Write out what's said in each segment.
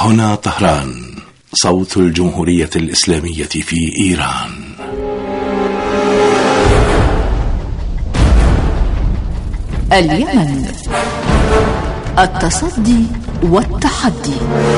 هنا طهران، صوت الجمهورية الإسلامية في إيران. اليمن، التصدي والتحدي.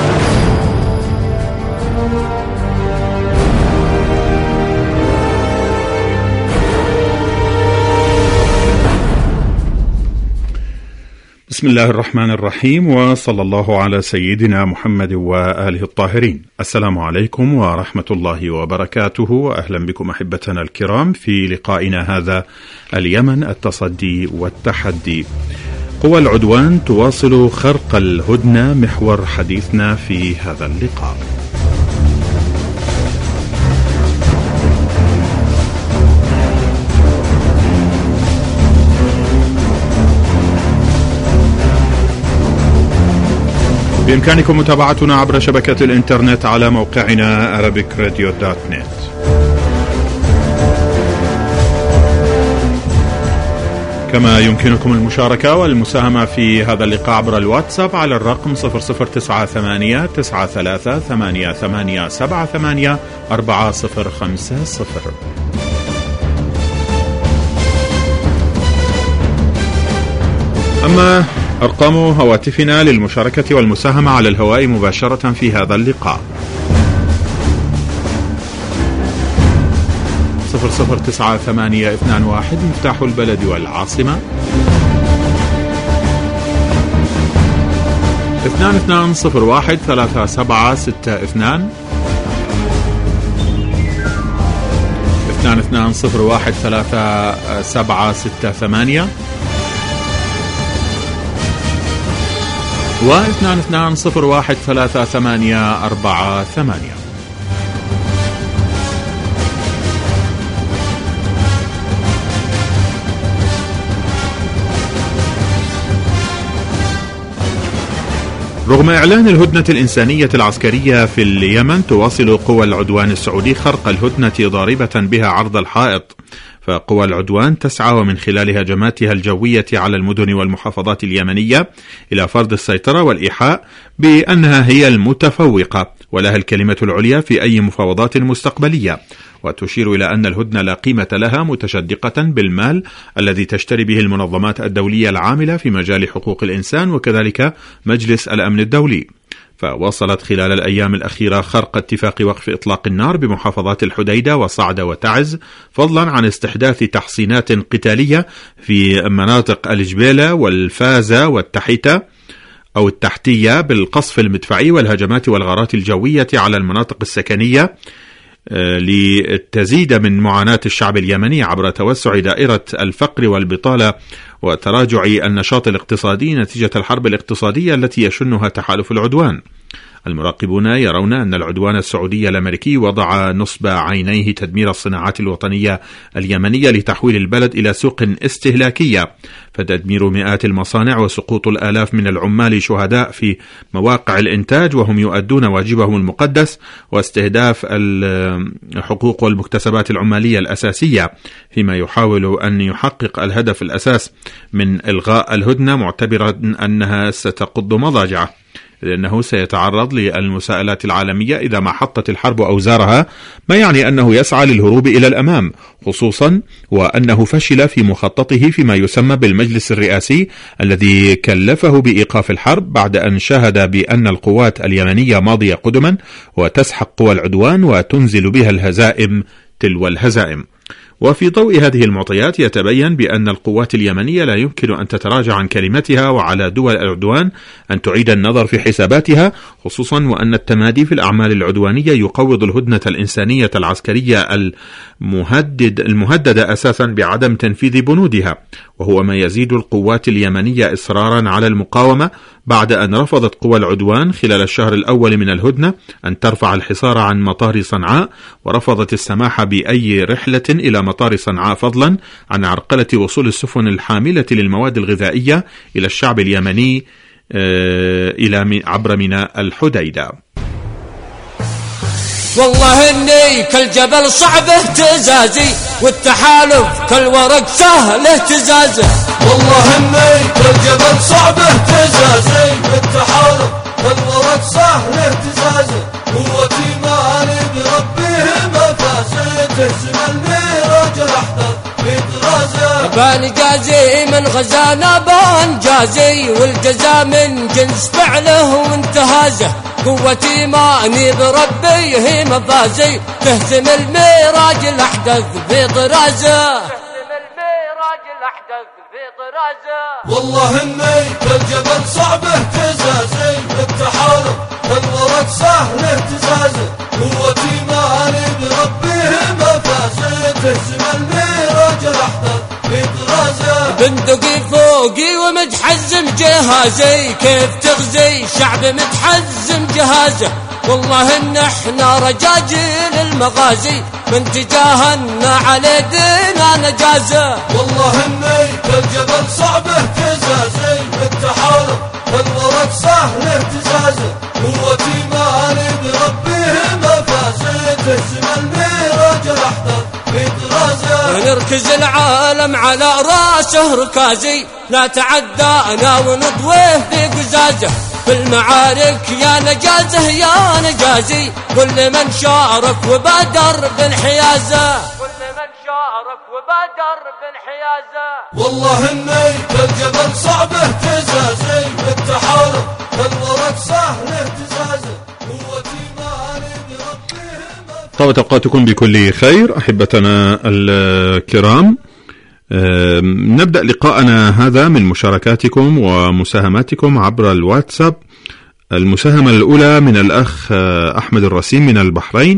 بسم الله الرحمن الرحيم، وصلى الله على سيدنا محمد وآله الطاهرين. السلام عليكم ورحمة الله وبركاته، وأهلا بكم أحبتنا الكرام في لقائنا هذا اليمن، التصدي والتحدي. قوى العدوان تواصل خرق الهدنة، محور حديثنا في هذا اللقاء. بإمكانكم متابعتنا عبر شبكة الإنترنت على موقعنا arabicradio.net. كما يمكنكم المشاركة والمساهمة في هذا اللقاء عبر الواتساب على الرقم 00989338784050. أما أرقام هواتفنا للمشاركة والمساهمة على الهواء مباشرة في هذا اللقاء: 009821 مفتاح البلد والعاصمة، 22013762 22013768 و22013848. رغم إعلان الهدنة الإنسانية العسكرية في اليمن، تواصل قوى العدوان السعودي خرق الهدنة ضاربة بها عرض الحائط. فقوى العدوان تسعى ومن خلال هجماتها الجوية على المدن والمحافظات اليمنية إلى فرض السيطرة والإيحاء بأنها هي المتفوقة ولها الكلمة العليا في أي مفاوضات مستقبلية، وتشير إلى أن الهدنة لا قيمة لها، متشدقة بالمال الذي تشتري به المنظمات الدولية العاملة في مجال حقوق الإنسان وكذلك مجلس الأمن الدولي. فواصلت خلال الأيام الأخيرة خرق اتفاق وقف إطلاق النار بمحافظات الحديدة وصعدة وتعز، فضلا عن استحداث تحصينات قتالية في مناطق الجبيلة والفازة والتحيتة أو التحتية بالقصف المدفعي والهجمات والغارات الجوية على المناطق السكنية، لتزيد من معاناة الشعب اليمني عبر توسع دائرة الفقر والبطالة وتراجع النشاط الاقتصادي نتيجة الحرب الاقتصادية التي يشنها تحالف العدوان. المراقبون يرون أن العدوان السعودي الأمريكي وضع نصب عينيه تدمير الصناعات الوطنية اليمنية لتحويل البلد إلى سوق استهلاكية، فتدمير مئات المصانع وسقوط الآلاف من العمال شهداء في مواقع الإنتاج وهم يؤدون واجبهم المقدس، واستهداف الحقوق والمكتسبات العمالية الأساسية، فيما يحاول أن يحقق الهدف الأساس من إلغاء الهدنة، معتبرا أنها ستقض مضاجعه، لأنه سيتعرض للمساءلات العالمية إذا ما حطت الحرب أوزارها، ما يعني أنه يسعى للهروب إلى الأمام، خصوصا وأنه فشل في مخططه فيما يسمى بالمجلس الرئاسي الذي كلفه بإيقاف الحرب بعد أن شاهد بأن القوات اليمنية ماضية قدما وتسحق قوى العدوان وتنزل بها الهزائم تلو الهزائم. وفي ضوء هذه المعطيات يتبين بأن القوات اليمنية لا يمكن أن تتراجع عن كلمتها، وعلى دول العدوان أن تعيد النظر في حساباتها، خصوصا وأن التمادي في الأعمال العدوانية يقوض الهدنة الإنسانية العسكرية المهددة أساسا بعدم تنفيذ بنودها، وهو ما يزيد القوات اليمنية إصرارا على المقاومة بعد أن رفضت قوى العدوان خلال الشهر الأول من الهدنة أن ترفع الحصار عن مطار صنعاء، ورفضت السماح بأي رحلة إلى مطار صنعاء، فضلا عن عرقلة وصول السفن الحاملة للمواد الغذائية إلى الشعب اليمني عبر ميناء الحديدة. والله اني كالجبل صعب اهتزازي، والتحالف كالورق سهل اهتزازه. والله اني كالجبل صعب اهتزازي، والتحالف والورق سهل اهتزازه قوتي مالي بربيه مفازه تهزم الميراج الأحداث في طرازه بنجازي من غزانا بنجازي والجزا من جنس فعله وانتهازه قوتي ماني بربي هي مفازي تهزم الميراج الأحدث في طرازه والله اني بالجبل صعب اهتزازي التحالف والورق سهل اهتزازي قوتي مالي بربيه مفازي تهزم الميراج الأحدث في طرازه بندقي فوقي ومتحزم جهازي كيف تغزي شعب متحزم جهازه والله ان احنا رجاجيل المغازي من تجاهلنا على دينا نجازه والله اني بالجبل صعب اهتزازي التحالف والورق سهل اهتزازي قوتي مالي بربيه مفازي تهزم الميراج الأحداث في طرازه نركز العالم على راسه ركازي لا تعدانا ونضويه في قزازه في المعارك يا نجازه يا نجازي كل من شارك وبادر بانحيازه والله اني بالجبل صعب اهتزازي التحالف والورق سهل اهتزازي قوتي مالي بربيه طابت أوقاتكم بكل خير أحبتنا الكرام. نبدأ لقاءنا هذا من مشاركاتكم ومساهماتكم عبر الواتساب. المساهمة الأولى من الأخ أحمد الرسيم من البحرين،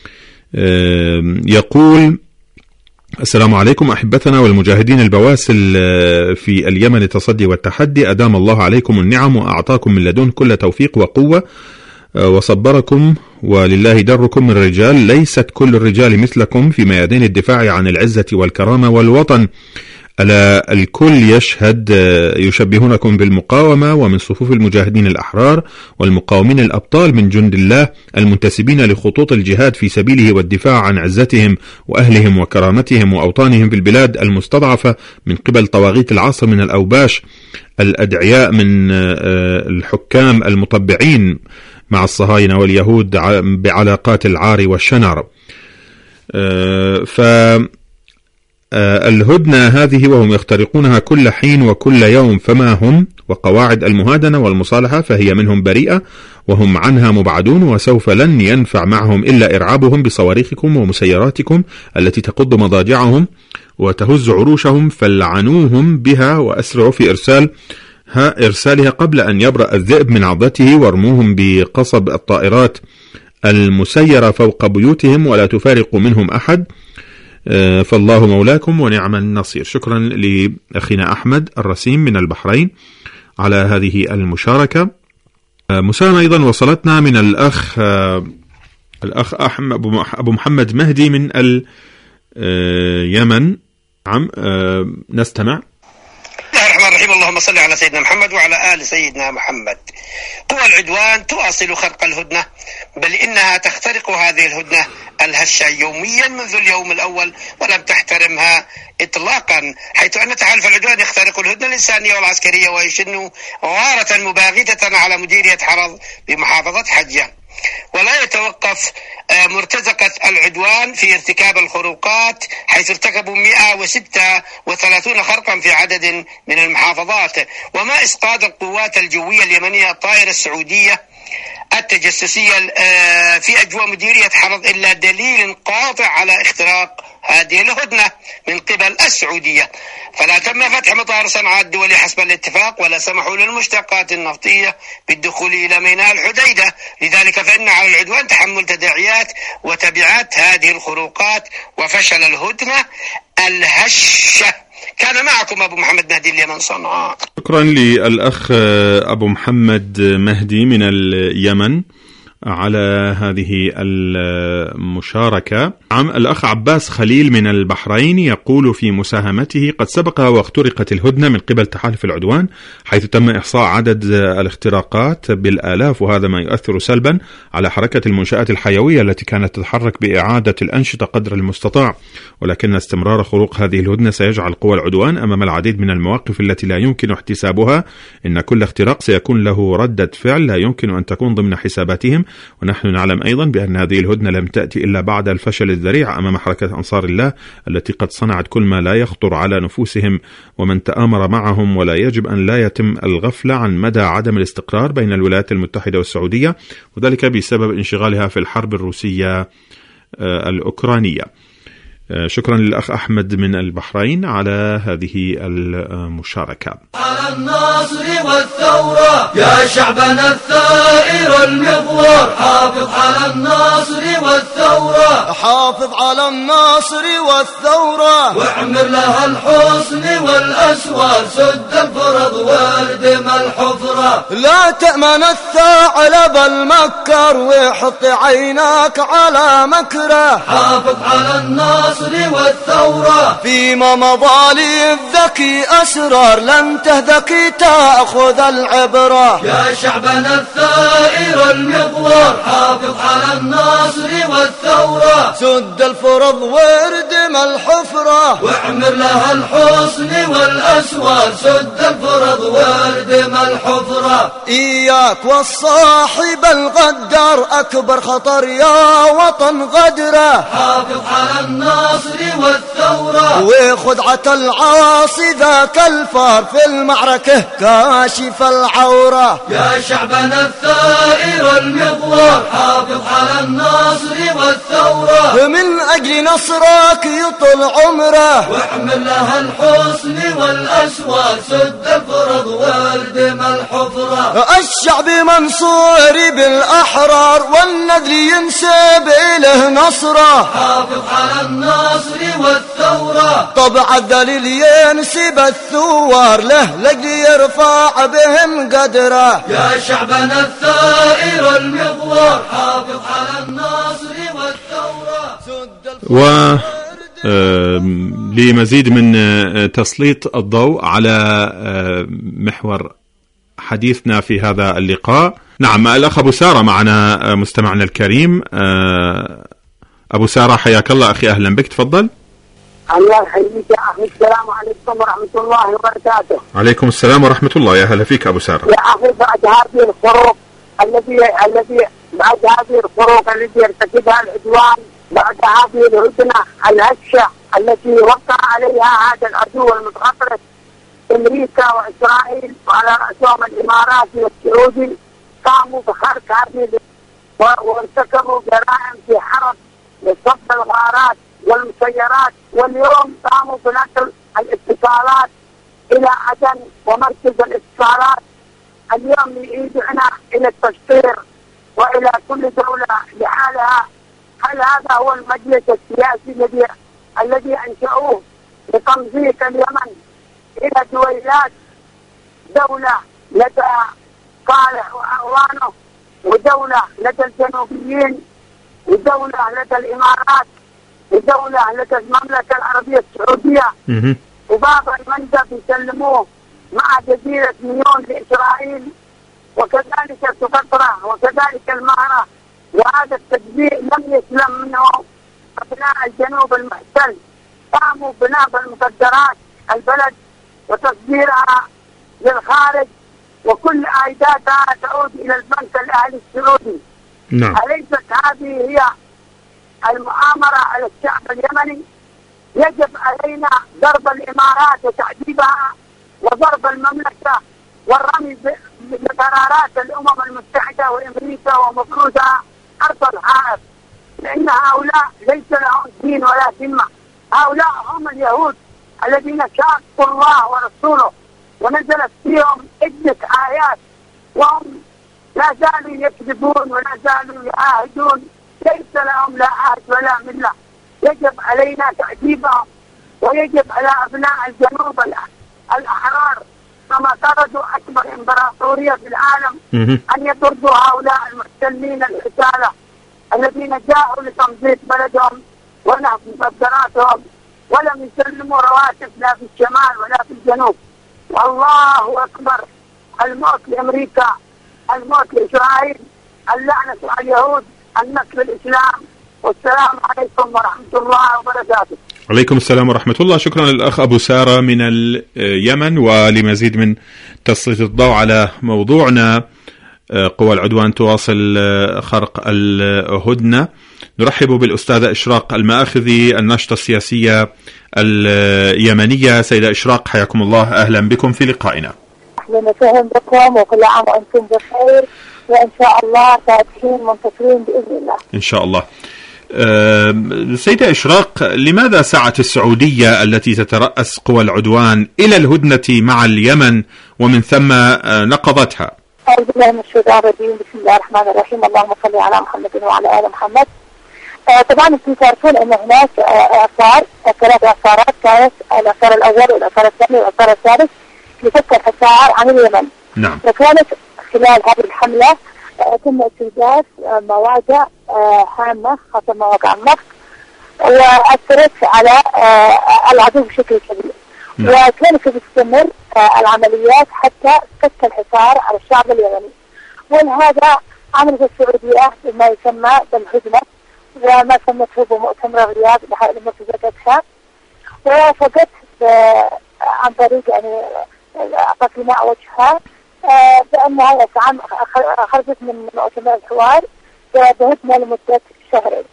يقول: السلام عليكم أحبتنا والمجاهدين البواسل في اليمن التصدي والتحدي، أدام الله عليكم النعم وأعطاكم من لدن كل توفيق وقوة وصبركم، ولله دركم من رجال ليست كل الرجال مثلكم في ميادين الدفاع عن العزة والكرامة والوطن، ألا الكل يشهد يشبهونكم بالمقاومة ومن صفوف المجاهدين الأحرار والمقاومين الأبطال من جند الله المنتسبين لخطوط الجهاد في سبيله والدفاع عن عزتهم وأهلهم وكرامتهم وأوطانهم في البلاد المستضعفة من قبل طواغيت العصر من الأوباش الأدعياء من الحكام المطبعين مع الصهاينة واليهود بعلاقات العار والشنر. الهدنة هذه وهم يخترقونها كل حين وكل يوم فما هم، وقواعد المهادنة والمصالحة فهي منهم بريئة وهم عنها مبعدون، وسوف لن ينفع معهم إلا إرعابهم بصواريخكم ومسيراتكم التي تقض مضاجعهم وتهز عروشهم، فلعنوهم بها وأسرعوا في إرسالها قبل أن يبرأ الذئب من عضته، وارموهم بقصب الطائرات المسيرة فوق بيوتهم ولا تفارق منهم أحد، فالله مولاكم ونعم النصير. شكرا لأخينا أحمد الرسيم من البحرين على هذه المشاركة. مساهمة أيضا وصلتنا من الأخ أبو محمد مهدي من اليمن. نستمع. اللهم صل على سيدنا محمد وعلى آل سيدنا محمد. قوى العدوان تواصل خرق الهدنة، بل إنها تخترق هذه الهدنة الهشة يوميا منذ اليوم الأول ولم تحترمها إطلاقا، حيث أن تحالف العدوان يخترق الهدنة الإنسانية والعسكرية ويشن غارة مباغتة على مديرية حرض بمحافظة حجة، ولا يتوقف مرتزقة العدوان في ارتكاب الخروقات، حيث ارتكبوا 136 خرقا في عدد من المحافظات، وما إسقاط القوات الجوية اليمنية الطائرة السعودية التجسسية في أجواء مديرية حرض إلا دليل قاطع على اختراق هذه الهدنة من قبل السعودية، فلا تم فتح مطار صنعاء الدولي حسب الاتفاق، ولا سمحوا للمشتقات النفطية بالدخول إلى ميناء الحديدة، لذلك فإن على العدوان تحمل تداعيات وتبعات هذه الخروقات وفشل الهدنة الهشة. كان معكم أبو محمد مهدي اليمن صنعاء. شكرا للأخ أبو محمد مهدي من اليمن. على هذه المشاركة. الأخ عباس خليل من البحرين يقول في مساهمته: قد سبق واخترقت الهدنة من قبل تحالف العدوان، حيث تم إحصاء عدد الاختراقات بالآلاف، وهذا ما يؤثر سلبا على حركة المنشآت الحيوية التي كانت تتحرك بإعادة الأنشطة قدر المستطاع. ولكن استمرار خروق هذه الهدنة سيجعل قوى العدوان أمام العديد من المواقف التي لا يمكن احتسابها. إن كل اختراق سيكون له ردة فعل لا يمكن أن تكون ضمن حساباتهم. ونحن نعلم أيضا بأن هذه الهدنة لم تأتي إلا بعد الفشل الذريع أمام حركة أنصار الله التي قد صنعت كل ما لا يخطر على نفوسهم ومن تآمر معهم. ولا يجب أن لا يتم الغفلة عن مدى عدم الاستقرار بين الولايات المتحدة والسعودية، وذلك بسبب انشغالها في الحرب الروسية الأوكرانية. شكرا للأخ أحمد من البحرين على هذه المشاركة. على النصر والثورة يا شعبنا الثائر المغوار، حافظ على النصر والثورة، حافظ على النصر والثورة، واعمر لها الحسن والأسوار، سد الفرض واردم الحفرة. لا تأمن الثعلب المكر وحط عينك على مكره، حافظ على النصر والثورة، فيما مضى للذكي أسرار لن تهذكي تأخذ العبرة. يا شعبنا الثائر المغوار، حافظ على النصر والثورة، سد الفرض واردم الحفرة، واعمر لها الحسن والأسوار، سد الفرض واردم الحفرة. إياك والصاحب الغدار أكبر خطر يا وطن غدره، حافظ على النصر والثورة، وخدعة العاصي ذاك الفار في المعركة كاشف العورة. يا شعبنا الثائر المغوار، حافظ على النصر والثورة، من أجل نصرك يطول عمره، واحمل لها الحسن والأسوار، سد الفرض واردم الحفرة. الشعب منصور بالأحرار والنذر ينسب إله نصره، حافظ على النصر والثورة، طبع الذليل ينسب الثوار له لجل يرفع بهم قدره. يا شعبنا الثائر المغوار، حافظ على النصر والثورة. لمزيد من تسليط الضوء على محور حديثنا في هذا اللقاء، نعم الأخ أبو سارة معنا مستمعنا الكريم. أبو سارة حياك الله أخي، أهلا بك، تفضل. الله يحييك يا أخي، السلام عليكم ورحمة الله وبركاته. عليكم السلام ورحمة الله، يا هلا فيك أبو سارة. يا أخي بعد هذه الخروق بعد هذه الخروق التي يرتكبها العدوان، بعد هذه الهدنة الهشة التي وقع عليها هذا العدو المتغطرس أمريكا وإسرائيل وعلى رأسهم الإمارات والسعودي، قاموا بخرق هذه وارتكبوا جرائم في حرب لصد الغارات والمسيرات، واليوم قاموا بنقل الاتصالات إلى عدن ومركز الاتصالات. اليوم يدعنا إلى التشطير وإلى كل دولة لحالها. هل هذا هو المجلس السياسي الذي أنشأوه لتمزيق اليمن إلى دويلات، دولة لدى صالح وأعوانه، ودولة لدى الجنوبيين، ودولة لدى الإمارات، ودولة لدى المملكة العربية السعودية، وبعض المندب يسلموه مع جزيرة نيون لإسرائيل، وكذلك سقطرى وكذلك المهرة. وهذا التجزيء لم يسلم منه أبناء الجنوب المحتل، قاموا بنهب المخدرات البلد وتصديرها للخارج، وكل عائداتها تعود إلى البنك الأهلي السعودي. نعم. أليست هذه هي المؤامرة على الشعب اليمني؟ يجب علينا ضرب الإمارات وتعذيبها، وضرب المملكة والرمي بقرارات الأمم المتحدة وأمريكا ومفروضها أرض الحائط، لأن هؤلاء ليس لهم دين ولا ذمة. هؤلاء هم اليهود الذين شاقوا الله ورسوله ونزلت فيهم عدة آيات، وهم لا زالوا يكذبون ولا زالوا يعاهدون، ليس لهم لا عهد ولا ملة. يجب علينا تعذيبهم، ويجب على أبناء الجنوب الأحرار كما طردوا أكبر إمبراطورية في العالم أن يطردوا هؤلاء المحتلين الحسالة الذين جاءوا لتنظيف بلدهم ونهب مقدراتهم، ولم يسلموا رواتب لا في الشمال ولا في الجنوب. والله أكبر. الموت لأمريكا، الموت لإسرائيل، اللعنة على اليهود، النصر الإسلام. والسلام عليكم ورحمة الله وبركاته. عليكم السلام ورحمة الله. شكرا للأخ أبو سارة من اليمن. ولمزيد من تسليط الضوء على موضوعنا قوى العدوان تواصل خرق الهدنة، نرحب بالأستاذة إشراق المآخذي الناشطة السياسية اليمنية. سيدة إشراق حياكم الله، أهلا بكم في لقائنا. أهلا وسهلا بكم، وكل عام وأنتم بخير، وإن شاء الله فاتحين منتصرين بإذن الله إن شاء الله. سيدة إشراق، لماذا سعت السعودية التي تترأس قوى العدوان إلى الهدنة مع اليمن ومن ثم نقضتها؟ أعوذ بالله من الشيطان الرجيم، بسم الله الرحمن الرحيم، اللهم صل على محمد وعلى آل محمد. طبعا انتم تعرفون ان هناك ثلاث اعصارات كانت، الاعصار الاول والاعصار الثاني والاعصار الثالث لفك الحصار عن اليمن. نعم. وكانت خلال هذه الحملة تم استهداف مواقع هامة، خاصة مواقع النفط، وأثرت على العدو بشكل كبير. وكانت تستمر العمليات حتى فك الحصار على الشعب اليمني. ولهذا عملت السعودية بما يسمى بالهدنة، وما سمته بمؤتمر الرياض لمنتجاتها، ووافقت عن طريق يعني تقييماء وجهها بأنها خرجت من مؤتمر الحوار بهدنة لمدة شهرين.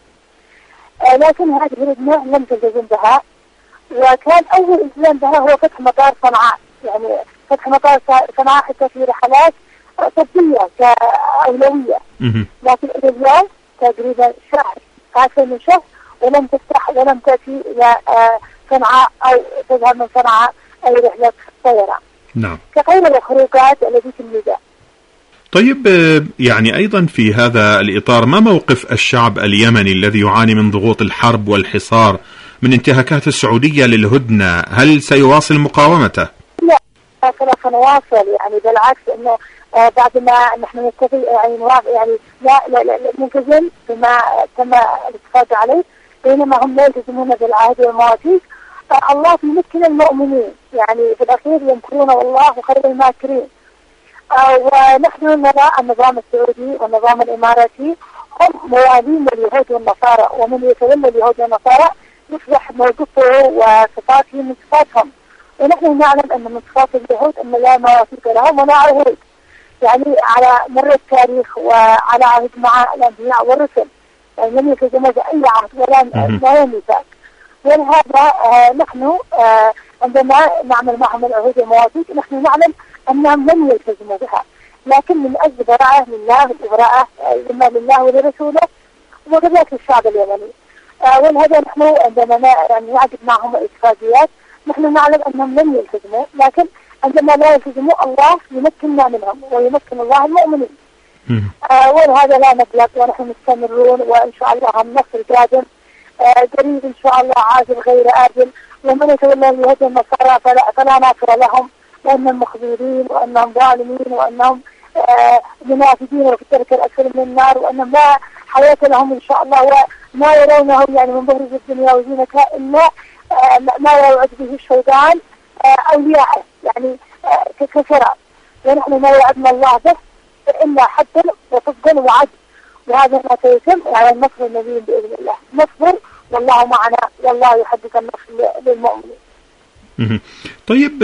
لكن هذه الهدنة لم تلتزم بها، وكان أول التزام بها هو فتح مطار صنعاء، يعني فتح مطار صنعاء حتى في رحلات طبية كأولوية. لكن اليوم تقريبا شهر، أكثر من شهر، ولم تفتح ولم تأتي إلى صنعاء أو تذهب من صنعاء أي رحلة طيران. نعم. كغير الخروجات التي في النداء. طيب، يعني أيضا في هذا الإطار، ما موقف الشعب اليمني الذي يعاني من ضغوط الحرب والحصار من انتهاكات السعودية للهدنة؟ هل سيواصل مقاومته؟ لا، سوف نواصل، يعني بالعكس، إنه بعد ما نحن نتفق يعني لا نلتزم بما تم الاتفاق عليه، بينما هم لا يلتزمون بالعهد والمواثيق. الله يمكن المؤمنين، يعني في الأخير يمكرون والله خير الماكرين. ونحن نرى النظام السعودي والنظام الإماراتي هم موالين اليهود والنصارى، ومن يتولى اليهود والنصارى يصبح موقفه وصفاته من صفاتهم. ونحن نعلم أن من صفات اليهود أن لا مواثيق لهم ولا عهود، يعني على مر التاريخ وعلى عهد مع الأنبياء والرسل، يعني لم يلتزموا بأي عهد ولا ميثاق. ولهذا نحن عندما نعمل معهم العهود والمواثيق نحن نعلم أنهم لم يلتزموا بها، لكن من أجل براءة لله وبراءة لله ولرسوله وكذلك الشعب اليمني. ولهذا نحن عندما نعقد معهم الاتفاقيات نحن نعلم أنهم لم يلتزموا، لكن عندما لا يلتزموا الله يمكننا منهم ويمكن الله المؤمنين. ولهذا لا نقلق، ونحن مستمرون، وإن شاء الله النصر قادم قريب إن شاء الله، عاجل غير آجل. ومن يتولى اليهود والنصارى فلا ناصر لهم، وأنهم مخذولين وأنهم ظالمين وأنهم منافقين وفي الدرك الأسفل من النار، وأنهم لا حياة لهم إن شاء الله، وما يرونه يعني من ظهر الدنيا وزينتها إلا ما يوعد به الشيطان أولياءه، يعني كسرى. ونحن ما وعدنا الله به إلا حدا وصدقا وعد، وهذا ما سيتم على النصر النبي بإذن الله. نصبر والله معنا، والله يحدث النصر للمؤمنين. طيب،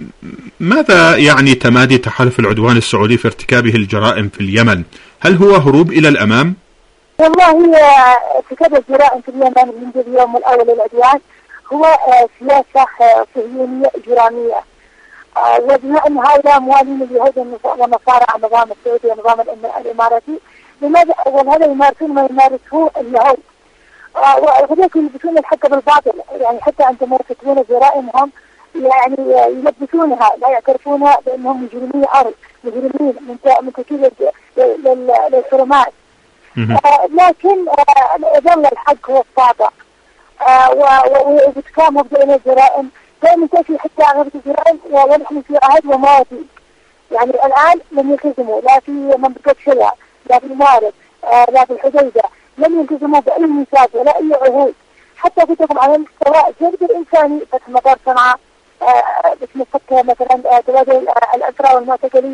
ماذا يعني تمادي تحالف العدوان السعودي في ارتكابه الجرائم في اليمن؟ هل هو هروب إلى الأمام؟ والله ارتكاب الجرائم في اليمن منذ اليوم الأول للعدوان هو سياسة صهيونية إجرامية، وبما أن هؤلاء موالين اليهود والنصارى على النظام السعودي والنظام الإماراتي، لماذا هذا يمارسون ما يمارسه اليهود، وهذاك يلبسون الحق بالباطل، يعني حتى عندما يرتكبون جرائمهم يعني يلبسونها، لا يعترفونها بأنهم مجرمين منتكبين للحرمات. لكن ظل الحق هو الساطع، وارتكابهم بين الجرائم دائما تأتي حتى أغلب الجرائم ونحن في عهد وماضي. يعني الآن لم يلتزموا لا في منطقة شلع لا في الموارد لا في الحديدة، لم يلتزموا بأي ميثاق ولا أي عهود. حتى كتبهم على مستوى الجانب الإنساني فتح مطار صنعاء باسم فك مثلا تبادل الأسرى والمعتقلين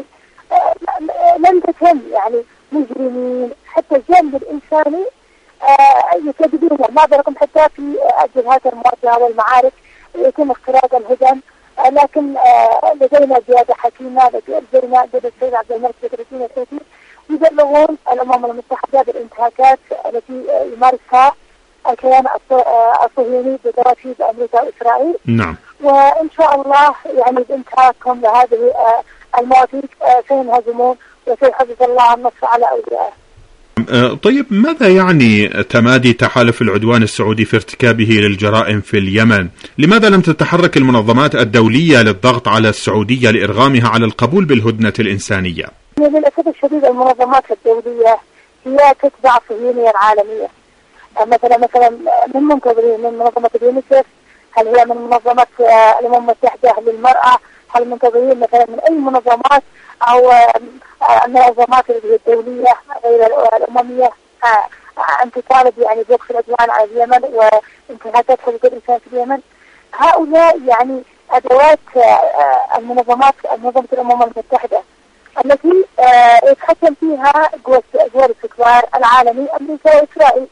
لم تتم يعني مجرمين. حتى الجانب الإنساني يكذبون ما بالكم حتى في الجبهات المواجهة والمعارك يتم اختراق الهدم. لكن لدينا زيادة حكيمة لدينا السيد عبد الملك بدرسين الحوثي يبلغون الأمم المتحدة بالانتهاكات التي يمارسها الكيان الصهيوني بتراتيب أمريكا وإسرائيل. نعم. وإن شاء الله يعني بانتهاكهم لهذه المواثيق سينهزمون وسيحفظ الله النصر على أوليائه. طيب ماذا يعني تمادي تحالف العدوان السعودي في ارتكابه للجرائم في اليمن؟ لماذا لم تتحرك المنظمات الدولية للضغط على السعودية لإرغامها على القبول بالهدنة الإنسانية؟ للأسف الشديد المنظمات الدولية هي تتبع الصهيونية العالمية. مثلا من منتظرين من منظمة اليونيسف، هل هي من منظمة الأمم المتحدة للمرأة، هل منتظرين مثلا من أي منظمات أو المنظمات الدولية غير الأممية أن تطالب يعني بوقف العدوان على اليمن وانتهاكات حقوق الإنسان في اليمن؟ هؤلاء يعني أدوات منظمة الأمم المتحدة التي يتحكم فيها قوى الاستكبار العالمي أمريكا وإسرائيل.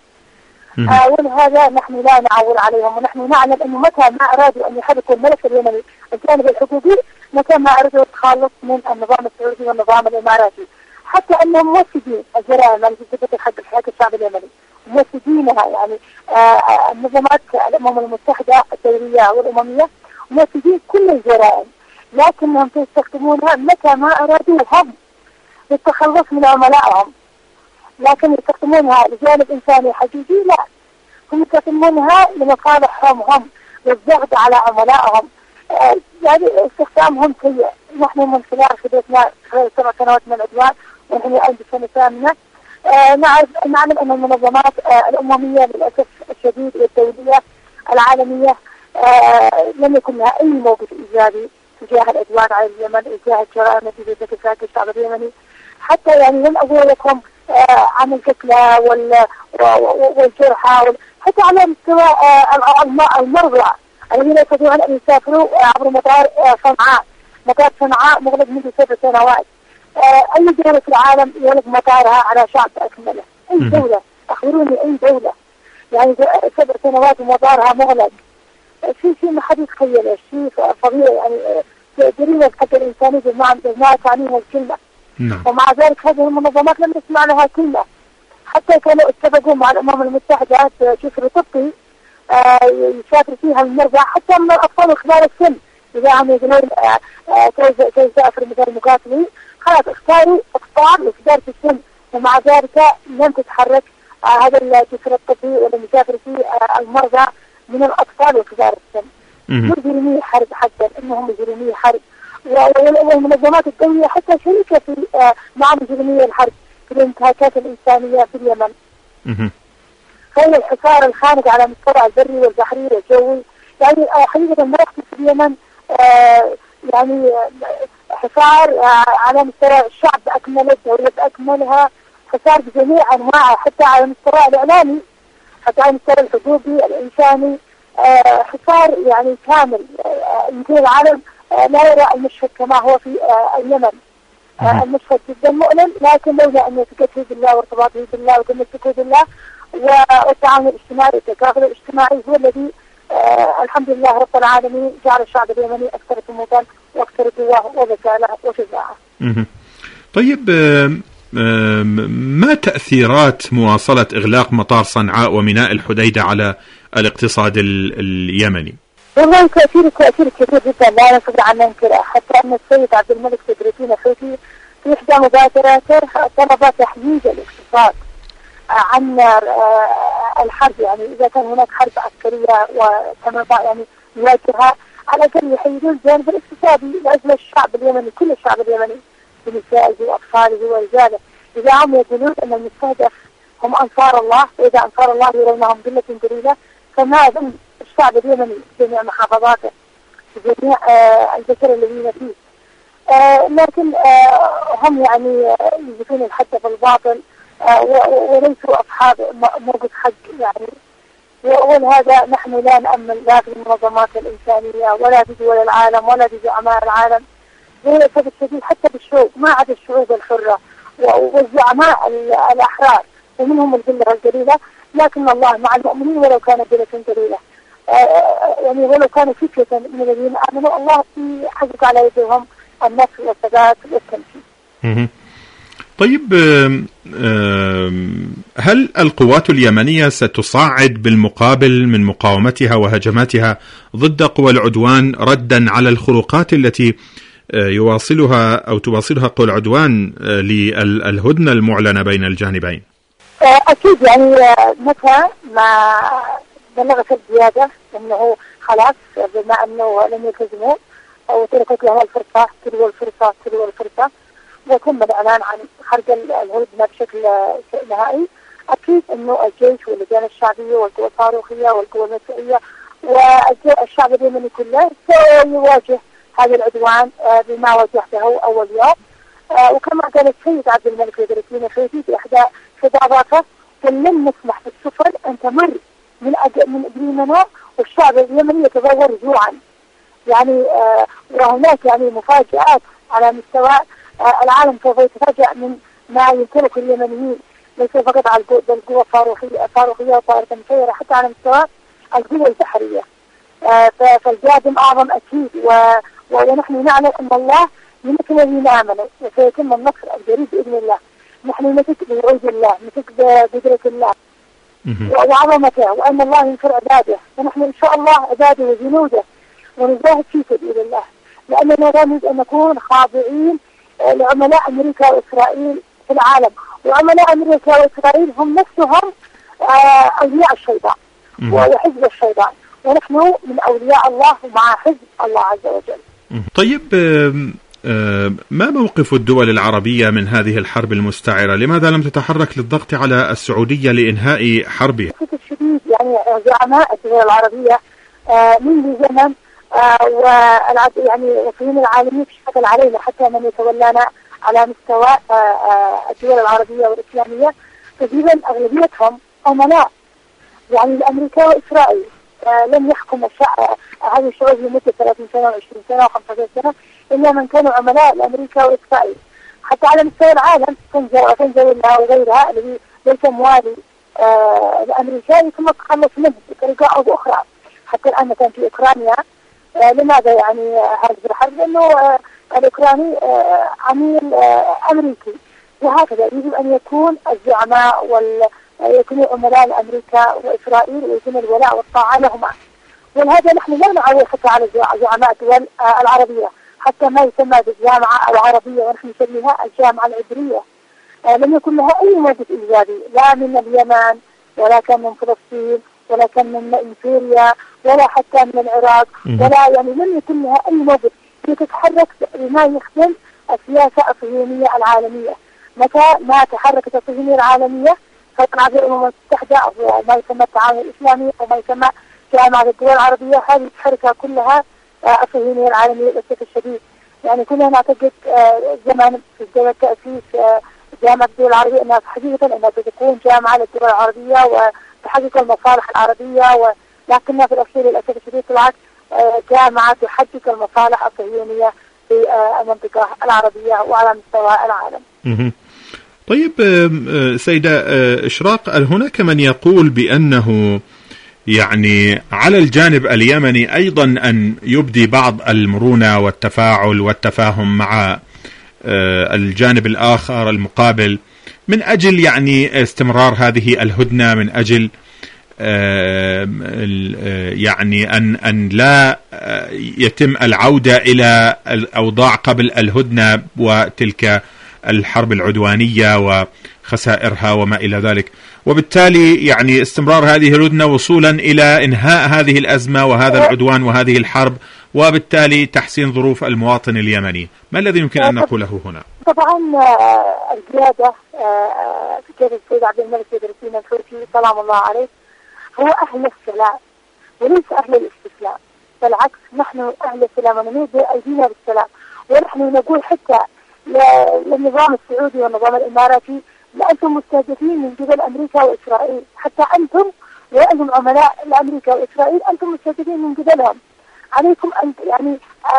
ولهذا نحن لا نعول عليهم، ونحن نعلم أنه متى ما أرادوا أن يحركوا الملف اليمني الجانب الحقوقي متى ما أرادوا التخلص من النظام السعودي والنظام الإماراتي، حتى أنهم موثقين الجرائم التي تثبت حق الشعب اليمني، موثقينها يعني النظامات الأمم المتحدة الدولية والأممية موثقين كل الجرائم، لكنهم يستخدمونها متى ما أرادوا هم للتخلص من عملائهم، لكن يستخدمونها لجانب إنساني حقيقي لا، هم يستخدمونها لمصالحهم هم، للضغط على عملائهم. يعني استخدامهم سيء. نحن من خلال خبرتنا خلال 7 سنوات من العدوان ونحن الآن بسنة ثامنة نعلم أن المنظمات الأممية للأسف الشديد والدولية العالمية لم يكن لها أي موقف إيجابي تجاه العدوان على اليمن وتجاه الجرائم التي ترتكبها الشعب اليمني. حتى يعني لن أقول لكم عن القتلى والجرحى، حتى على مستوى المرضى الذين يستطيعون أن يسافروا عبر مطار صنعاء. مطار صنعاء مغلق منذ 7 سنوات. أي دولة في العالم يغلق مطارها على شعب أكمله؟ أي دولة؟ أخبروني أي دولة؟ يعني 7 سنوات ومطارها مغلق. شيء ما حد يتخيله، شيء فظيع يعني جريمة حق الإنسانية بما تعنيه الكلمة. ومع ذلك هذه المنظمات لم يسمع لها كلمة. حتى كانوا اتفقوا مع الأمم المتحدة شفر طبي يسافر فيها المرضى حتى من الأطفال وكبار السن. إذا هم يقولون كيف يسافر مثل المقاتلين، خلاص اختاروا أطفال وكبار في السن، ومع ذلك لم تتحرك هذا الجسر الطبي والذي يسافر فيه المرضى من الأطفال وكبار السن. مجرمي حرب حتى إنهم مجرمي حرب، والمنظمات الدولية حتى شركة في مع مجرمي الحرب في الانتهاكات الإنسانية في اليمن. غير الحصار الخانق على مستوى البري والبحري والجوي. يعني حقيقة ما يحدث في اليمن يعني حصار على مستوى الشعب أكمله، الدولة أكملها، حصار بجميع أنواعه، حتى على المستوى الإعلامي، حتى على المستوى الحقوقي الإنساني، حصار يعني كامل. يمكن العالم لا يرى المشهد كما هو في اليمن. المشهد جدا مؤلم، لكن لولا أن يتكتل بالله وارتباطه بالله وتمسكه بالله والتعاون الاجتماعي والتكافل الاجتماعي هو الذي الحمد لله رب العالمين جعل الشعب اليمني أكثر ثباتا وأكثر قوة وذكاء وشجاعة. طيب ما تأثيرات مواصلة إغلاق مطار صنعاء وميناء الحديدة على الاقتصاد اليمني؟ والله تأثير كبير جدا لا نستطيع أن ننكره. حتى أن السيد عبد الملك بدرسين الحوثي في إحدى مبادراته طلب تحييد الاقتصاد عن الحرب. يعني إذا كان هناك حرب عسكرية وتم يعني يواجهها، على الأقل يحيدون الجانب الاقتصادي لأجل الشعب اليمني، كل الشعب اليمني بنسائه وأطفاله ورجاله. إذا هم يقولون أن المستهدف هم أنصار الله، وإذا أنصار الله يرونهم ذلة ذليلة، فما ذنب الشعب اليمني في جميع محافظاته جميع البشر الذين فيه. لكن هم يعني يجدون الحد في الباطل وليسوا أصحاب موقف حق يعني. ولهذا نحن لا نأمل لا في المنظمات الإنسانية ولا في دول العالم ولا في زعماء العالم، للأسف الشديد حتى بالشعوب ما عدا الشعوب الحرة والزعماء الأحرار ومنهم القلة القليلة، لكن الله مع المؤمنين ولو كانت قلة قليلة. يعني ولو كانوا فتية من الذين آمنوا الله يحقق على يدهم النصر والثبات والتمكين. طيب، هل القوات اليمنية ستصعد بالمقابل من مقاومتها وهجماتها ضد قوى العدوان ردا على الخروقات التي تواصلها قوى العدوان للهدنة المعلنة بين الجانبين؟ أكيد يعني متى ما بلغت القيادة أنه خلاص بما أنه لم يلتزموا وتركت لها الفرصة تلو الفرصة وتم الإعلان عن خرج الهدنة بشكل نهائي، أكيد أنه الجيش واللجان الشعبية والقوى الصاروخية والقوى المدفعية والشعب اليمني كله سيواجه هذا العدوان بما واجهته أول يوم. وكما قال السيد عبد الملك الدرسين الخيفي في إحدى خطاباته لن نسمح بالسفر أن تمر من إبريمنا والشعب اليمني يتضرر جوعا. يعني وهناك يعني مفاجآت على مستوى العالم سوف يتفاجأ من ما يمتلكه اليمنيين، ليس فقط على القوى الصاروخية والطائرة المسيرة، حتى على مستوى القوى البحرية. فالقادم أعظم أكيد، ونحن نعلم أن الله يمثل الذين آمنوا وسيتم النصر الجريء بإذن الله. نحن نثق بوعود الله، نثق بقدرة الله وعظمته، وأن الله ينصر عباده، ونحن إن شاء الله عباده وجنوده ونجاهد في سبيل الله، لأننا لا نريد أن نكون خاضعين لعملاء أمريكا وإسرائيل في العالم. وعملاء أمريكا وإسرائيل هم نفسهم أولياء الشيطان وحزب الشيطان، ونحن من أولياء الله ومع حزب الله عز وجل. طيب، ما موقف الدول العربية من هذه الحرب المستعرة؟ لماذا لم تتحرك للضغط على السعودية لإنهاء حربها؟ للأسف الشديد يعني زعماء الدول العربية منذ زمن يعني وصيين العالمين اشتغل علينا حتى من يتولانا على مستوى الدول العربية والإسلامية تقريبا أغلبيتهم عملاء يعني لأمريكا وإسرائيل. لم يحكم هذه الشعوب لمدة 30 سنة و20 سنة و15 سنة إلا من كانوا عملاء لأمريكا وإسرائيل. حتى على مستوى العالم فنزويلا وغيرها الذي ليس موالي لأمريكا يتم التخلص منه بطريقة أو بأخرى. حتى الآن كان في أوكرانيا، لماذا يعني هذه الحرب؟ لأنه الأوكراني عميل أمريكي، وهكذا يجب أن يكون الزعماء يكونوا عملاء لأمريكا وإسرائيل ويكون الولاء والطاعة لهما. ولهذا نحن لا نعول حتى على زعماء الدول العربية، حتى ما يسمى بالجامعة العربية ونحن نسميها الجامعة العبرية. لم يكن لها أي موقف إيجابي لا من اليمن ولا كان من فلسطين ولا كان من سوريا ولا حتى من العراق، ولا يعني لم يكن لها أي موقف تتحرك بما يخدم السياسة الصهيونية العالمية. متى ما تحركت الصهيونية العالمية فطلعت الأمم المتحدة أو ما يسمى التعاون الإسلامي أو ما يسمى جامعة الدول العربية، هذه تحركها كلها الصهيونية العالمية للأسف الشديد. يعني كنا نعتقد زمان في بداية تأسيس جامعة الدول العربية أنها حقيقة أنها تكون جامعة للدول العربية وتحقق المصالح العربية، لكنها في الأخير للأسف الشديد طلعت جامعة تحقق المصالح الصهيونية في المنطقة العربية وعلى مستوى العالم. طيب سيدة إشراق، هناك من يقول بأنه يعني على الجانب اليمني أيضا أن يبدي بعض المرونة والتفاعل والتفاهم مع الجانب الآخر المقابل من أجل يعني استمرار هذه الهدنة، من أجل يعني أن لا يتم العودة إلى الأوضاع قبل الهدنة وتلك الحرب العدوانية وخسائرها وما إلى ذلك، وبالتالي يعني استمرار هذه الهدنة وصولا إلى إنهاء هذه الأزمة وهذا العدوان وهذه الحرب، وبالتالي تحسين ظروف المواطن اليمني. ما الذي يمكن أن نقوله هنا؟ طبعا القيادة في قيادة السيد عبد الملك الدرسين التركي سلام الله عليه هو أهل السلام وليس أهل الاستسلام. بالعكس نحن أهل السلام ونميد أيدينا بالسلام، ونحن نقول حتى للنظام السعودي والنظام الإماراتي لأنتم مستهدفين من قبل أمريكا وإسرائيل، حتى أنتم وأنتم عملاء لأمريكا وإسرائيل أنتم مستهدفين من قبلهم، عليكم أن يعني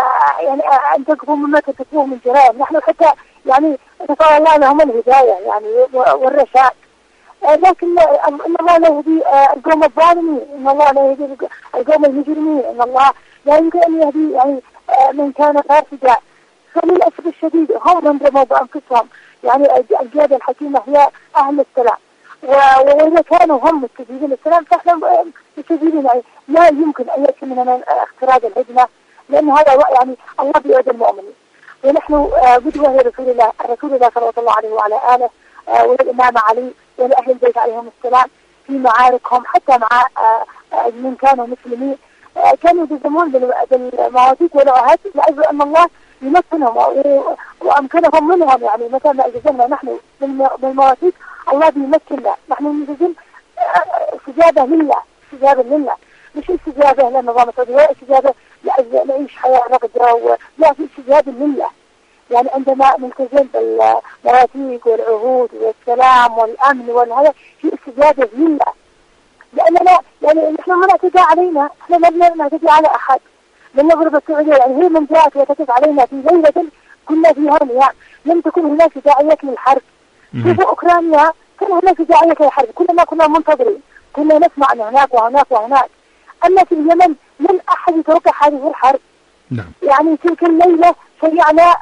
أن تقفوا مما تكتبوه من جرائم. نحن حتى يعني نسأل الله لهم الهداية يعني والرشاد، لكن إن الله لا يهدي القوم الظالمين، إن الله لا يهدي القوم المجرمين، إن الله لا يمكن أن يهدي يعني من كان فاسدا. فللأسف الشديد هم انضموا بأنفسهم، يعني القيادة الحكيمة هي أهل السلام، وإذا كانوا هم مستجيبين للسلام فإحنا مستجيبين. يعني لا يمكن أن يأتي مننا اختراق الهدنة، لأن هذا يعني الله بيد المؤمنين، ونحن قدوة لرسول الله صلى الله عليه وعلى آله وللإمام علي ولأهل البيت عليهم السلام في معاركهم، حتى مع من كانوا مسلمين كانوا يلتزمون بالمواثيق والعهد لأجل أن الله يمكنهم وأمكنهم منهم. يعني متى ما التزمنا نحن بالمواثيق الله بيمكننا، نحن نلتزم استجابة لله، مش استجابة للنظام السعودي ولا استجابة لأجل نعيش حياة رغدة، لا، في استجابة لله. يعني عندما نلتزم بالمواثيق والعهود والسلام والأمن والهذا في استجابة لله، لأننا يعني نحن ما نعتدى علينا، احنا ما نعتدى على أحد. لن نضرب السعودية يعني هي من جاءت وتكف علينا في ليلة كنا فيها نيام، لم تكن هناك داعيات للحرب. في أوكرانيا كان هناك داعيات للحرب، كلنا كنا منتظرين، كنا نسمع أن هناك وهناك وهناك. أما في اليمن لم أحد يتوقع هذه الحرب. نعم. يعني تلك الليلة شيعنا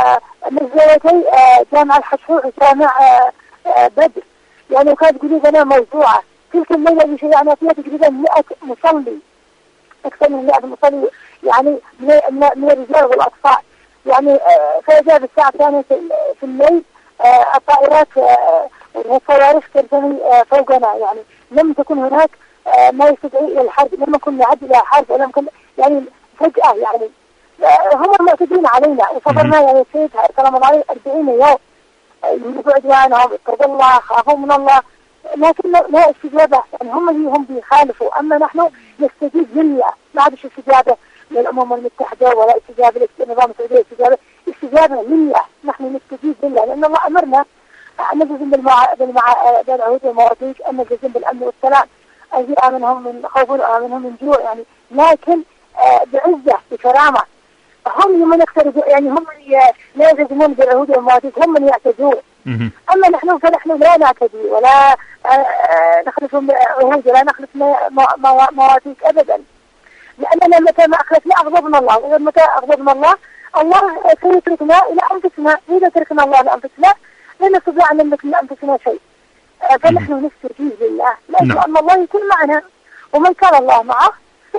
نزلتي جامع الحشوش وجامع بدر، يعني وكانت قلوبنا موضوعة. تلك الليلة اللي شيعنا فيها تقريبا 100 مصلي، أكثر من 100 مصلي، يعني من الرجال والأطفال. يعني فجاء بالساعة الثانية في الليل الطائرات والصواريخ ترتمي فوقنا، يعني لم تكن هناك ما يستدعي إلى الحرب، لم نكن نعد إلى حرب، ولم كن يعني فجأة يعني هم معتدين علينا وصبرنا. يعني السيد سلام الله عليه 40 يوم يجب عدوانهم، اتقوا الله، خافوا من الله، لكن لا استجابة. يعني هم بيخالفوا، أما نحن نستجيب لله، ما عادش استجابة للأمم المتحدة ولا استجابة للنظام السعودي، استجابة لله. نحن نستجيب لله لأن الله أمرنا أن نلتزم بالعهود والمواثيق، أن نلتزم بالأمن والسلام، الذي آمنهم من خوف وآمنهم من جوع، يعني لكن بعزة بكرامة. هم من يقتربوا، يعني هم لا يلتزمون بالعهود والمواثيق، هم من يعتدون. أما نحن فنحن لا نعتدي ولا نخلف عهود ولا نخلف مواثيق أبدا، لأننا متى ما أخلفنا أغضبنا الله، وإذا متى أغضبنا الله سيتركنا إلى أنفسنا. إذا تركنا الله لأنفسنا لن نستطيع أن نملك لأنفسنا شيء. فنحن نستجيب لله لأن الله يكون معنا، ومن كان الله معه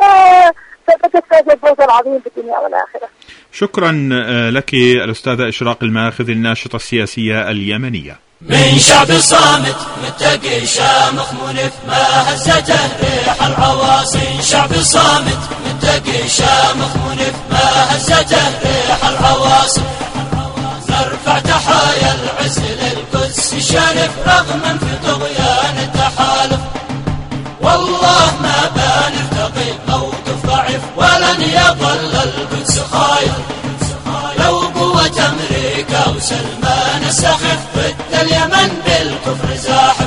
فتفاز الفوز العظيم في الدنيا والآخرة. شكرا لك الأستاذة إشراق الماخذ، الناشطة السياسية اليمنية. من شعب صامت متقي شامخ منف ما هزته ريح العواصي، شعب صامت متقي شامخ منف ما هزته ريح العواصي، نرفع تحايا العز للقدس شانف رغما في طغيان التحالف، والله ما بنرتقي موقف ضعيف ولن يظل القدس خايف، لو قوة أمريكا وسلمان السخف ضد اليمن بالكفر زاحف،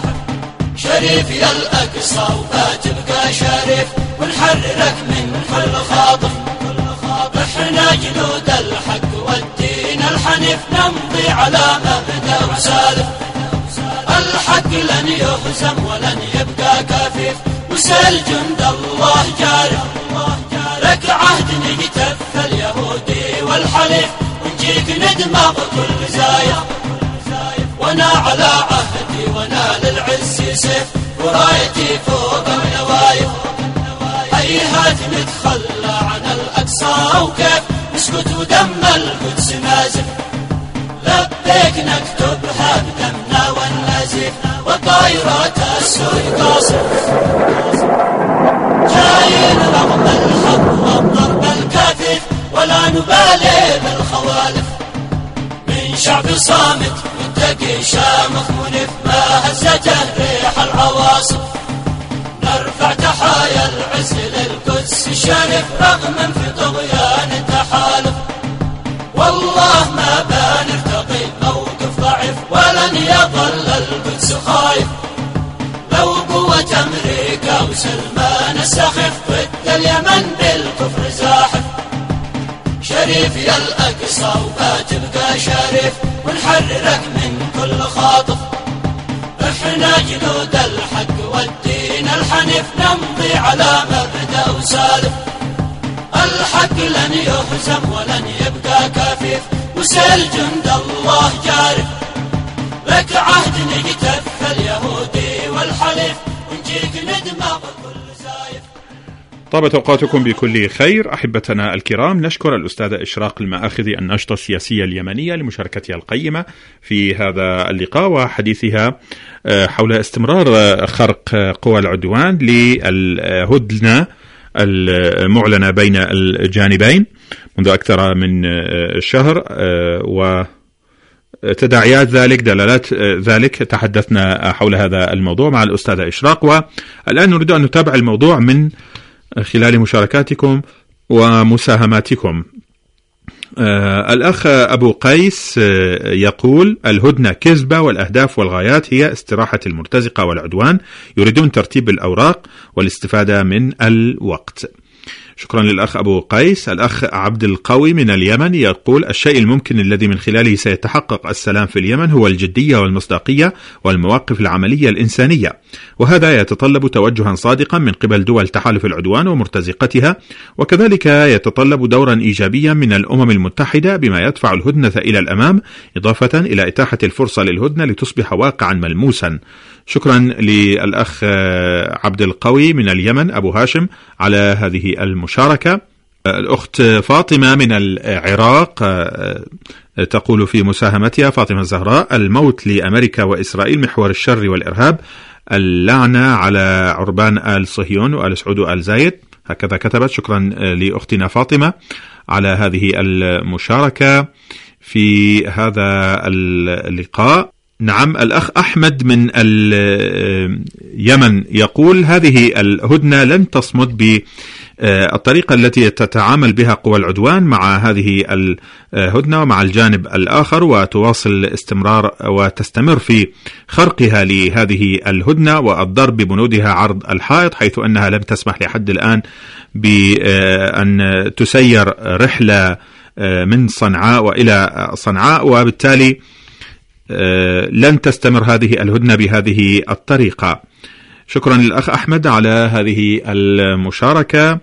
شريف يا الأقصى وما تبقى شريف ونحررك من كل خاطف، احنا جنود الحق والدين الحنيف نمضي على مبدأ وسالف، الحق لن يهزم ولن يبقى كفيف وسال جند الله جارف، لك عهد نجتف اليهودي والحليف ونجيك ندمغ كل زايف، وانا على عهدي وانا للعز سيف ورايتي فوق النوايف، هيهات نتخلى عن الأقصى وكيف نسكت ودم القدس نازف، لبيك نكتبها بدمنا والنزيف وطايرات السود قاصف، جايين رغم الحق والضرب الكثيف ولا نبالي بالخوالف، من شعب صامت متقي شامخ منف ما هزته ريح العواصف، نرفع تحايا العز للقدس شريف سالف رغم في طغيان تحالف. والله ما بنرتقي موقف ضعيف ولن يظل القدس خايف. لو قوة أمريكا وسلمان السخف ضد اليمن بالكفر زاحف. شريف يا الأقصى وبتبقى شريف ونحررك من كل خاطف. احنا جنود الحق والدين الحنيف نمضي على مبدأ وسالف. الحق لن يهزم ولن يبقى كفيف وسيل جند الله جارف. لك عهد نقتف اليهودي والحليف ونجيك ندمغ كل زايف. طابت أوقاتكم بكل خير أحبتنا الكرام. نشكر الأستاذة إشراق المآخذي الناشطة السياسية اليمنية لمشاركتها القيمة في هذا اللقاء وحديثها حول استمرار خرق قوى العدوان للهدنة المعلنة بين الجانبين منذ أكثر من شهر وتداعيات ذلك دلالات ذلك. تحدثنا حول هذا الموضوع مع الأستاذة إشراق، والآن نريد أن نتابع الموضوع من خلال مشاركاتكم ومساهماتكم. الأخ أبو قيس يقول: الهدنة كذبة والأهداف والغايات هي استراحة المرتزقة والعدوان، يريدون ترتيب الأوراق والاستفادة من الوقت. شكرا للأخ أبو قيس. الأخ عبد القوي من اليمن يقول: الشيء الممكن الذي من خلاله سيتحقق السلام في اليمن هو الجدية والمصداقية والمواقف العملية الإنسانية، وهذا يتطلب توجها صادقا من قبل دول تحالف العدوان ومرتزقتها، وكذلك يتطلب دورا إيجابيا من الأمم المتحدة بما يدفع الهدنة إلى الأمام، إضافة إلى إتاحة الفرصة للهدنة لتصبح واقعا ملموسا. شكرا للأخ عبد القوي من اليمن أبو هاشم على هذه المشاركة. الأخت فاطمة من العراق تقول في مساهمتها، فاطمة الزهراء: الموت لأمريكا وإسرائيل محور الشر والإرهاب، اللعنة على عربان آل صهيون وآل سعود وآل زايد. هكذا كتبت. شكرا لأختنا فاطمة على هذه المشاركة في هذا اللقاء. نعم، الأخ أحمد من اليمن يقول: هذه الهدنة لن تصمد بالطريقة التي تتعامل بها قوى العدوان مع هذه الهدنة ومع الجانب الآخر، وتواصل استمرار وتستمر في خرقها لهذه الهدنة والضرب ببنودها عرض الحائط، حيث أنها لم تسمح لحد الآن بأن تسير رحلة من صنعاء وإلى صنعاء، وبالتالي لن تستمر هذه الهدنة بهذه الطريقة. شكرا للأخ أحمد على هذه المشاركة.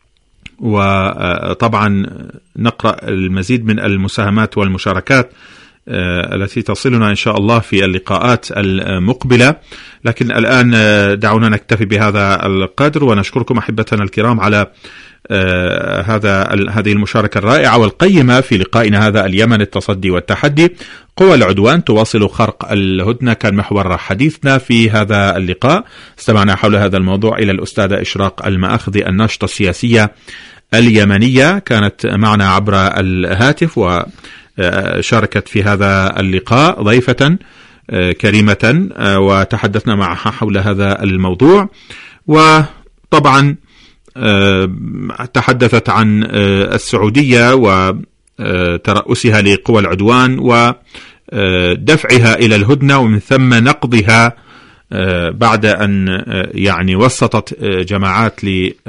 وطبعا نقرأ المزيد من المساهمات والمشاركات التي تصلنا إن شاء الله في اللقاءات المقبلة، لكن الآن دعونا نكتفي بهذا القدر، ونشكركم أحبتنا الكرام على هذه المشاركة الرائعة والقيمة في لقائنا هذا اليمن التصدي والتحدي. قوى العدوان تواصل خرق الهدنة كان محور حديثنا في هذا اللقاء. استمعنا حول هذا الموضوع إلى الأستاذة إشراق المآخذي الناشطة السياسية اليمنية، كانت معنا عبر الهاتف وشاركت في هذا اللقاء ضيفة كريمة، وتحدثنا معها حول هذا الموضوع. وطبعا تحدثت عن السعودية وترأسها لقوى العدوان ودفعها إلى الهدنة، ومن ثم نقضها بعد أن يعني وسطت جماعات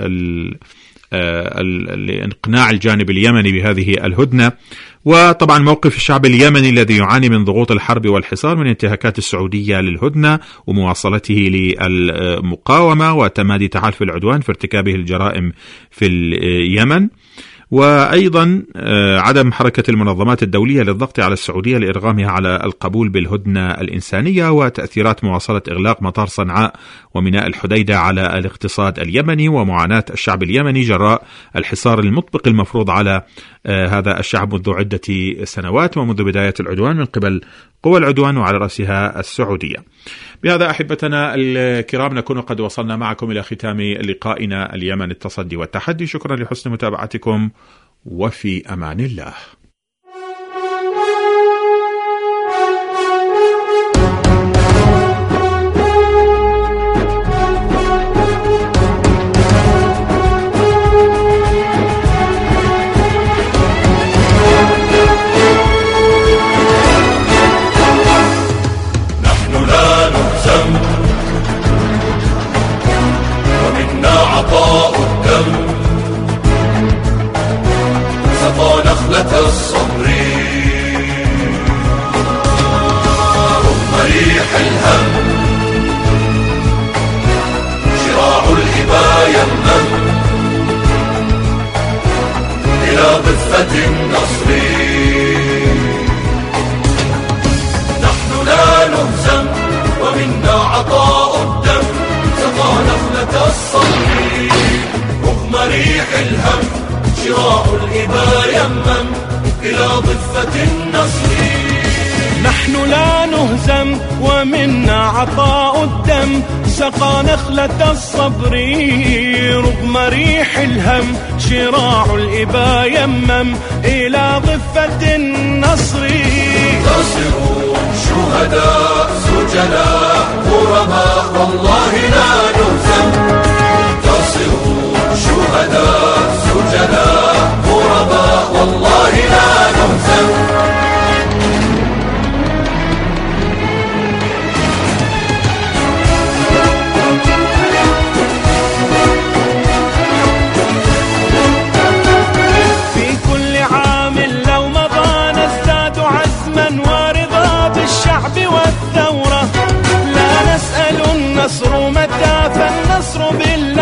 لإقناع الجانب اليمني بهذه الهدنة. وطبعا موقف الشعب اليمني الذي يعاني من ضغوط الحرب والحصار من انتهاكات السعودية للهدنة ومواصلته للمقاومة وتمادي تحالف العدوان في ارتكابه الجرائم في اليمن، وأيضا عدم حركة المنظمات الدولية للضغط على السعودية لإرغامها على القبول بالهدنة الإنسانية، وتأثيرات مواصلة إغلاق مطار صنعاء وميناء الحديدة على الاقتصاد اليمني، ومعاناة الشعب اليمني جراء الحصار المطبق المفروض على هذا الشعب منذ عدة سنوات ومنذ بداية العدوان من قبل قوى العدوان وعلى رأسها السعودية. بهذا أحبتنا الكرام نكون قد وصلنا معكم إلى ختام لقائنا اليمن التصدي والتحدي. شكرا لحسن متابعتكم، وفي أمان الله. ضفة النصر. نحن لا نهزم ومنا عطاء الدم، سقى نخلة الصبر رغم ريح الهم، شراع الإبا يمم إلى ضفة النصر. نحن لا نهزم ومنا عطاء الدم، سقى نخلة الصبر رغم ريح الهم، شراع الإبا يمم إلى ضفة النصر. انتصروا شهداء سجناء غرباء والله لا نهزم. انتصروا شهداء سجناء غرباء والله لا نهزم. والثورة لا نسأل النصر متى، فالنصر بالله